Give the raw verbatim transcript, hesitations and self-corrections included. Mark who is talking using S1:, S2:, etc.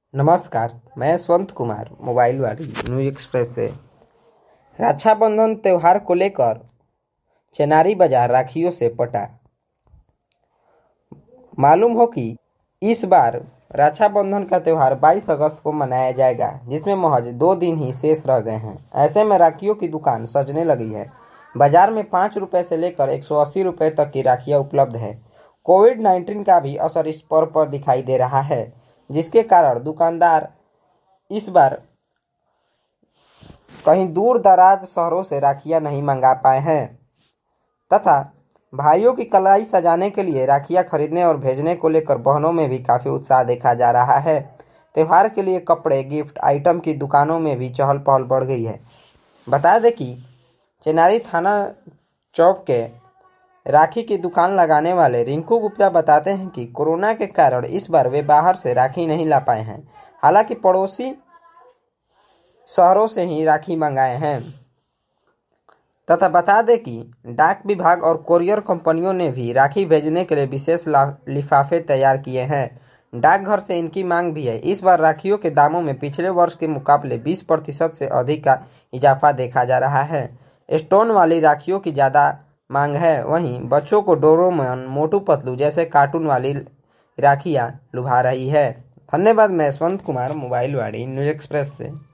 S1: नमस्कार, मैं यशवंत कुमार मोबाइल वाली न्यूज एक्सप्रेस से। रक्षाबंधन त्योहार को लेकर चेनारी बाजार राखियों से पटा। मालूम हो कि इस बार रक्षाबंधन का त्योहार बाईस अगस्त को मनाया जाएगा, जिसमें महज दो दिन ही शेष रह गए हैं। ऐसे में राखियों की दुकान सजने लगी है। बाजार में पाँच रुपए से लेकर एक सौ अस्सी रुपए तक की राखियां उपलब्ध है। कोविड नाइन्टीन का भी असर इस पर्व पर दिखाई दे रहा है, जिसके कारण दुकानदार इस बार कहीं दूर दराज शहरों से राखियां नहीं मंगा पाए हैं तथा भाइयों की कलाई सजाने के लिए राखियां खरीदने और भेजने को लेकर बहनों में भी काफी उत्साह देखा जा रहा है। त्योहार के लिए कपड़े, गिफ्ट आइटम की दुकानों में भी चहल पहल बढ़ गई है। बता दें कि चेनारी थाना चौक के राखी की दुकान लगाने वाले रिंकू गुप्ता बताते हैं कि कोरोना के कारण इस बार वे बाहर से राखी नहीं ला पाए हैं। हालांकि पड़ोसी शहरों से ही राखी मंगाए हैं तथा बता दें कि डाक विभाग और कोरियर कंपनियों ने भी राखी भेजने के लिए विशेष लिफाफे तैयार किए हैं। डाकघर से इनकी मांग भी है। इस बार राखियों के दामों में पिछले वर्ष के मुकाबले बीस प्रतिशत से अधिक का इजाफा देखा जा रहा है। स्टोन वाली राखियों की ज्यादा मांग है। वहीं बच्चों को डोरेमोन, मोटू पतलू जैसे कार्टून वाली राखियां लुभा रही है। धन्यवाद। मैं यशवंत कुमार मोबाइल वाली न्यूज एक्सप्रेस से।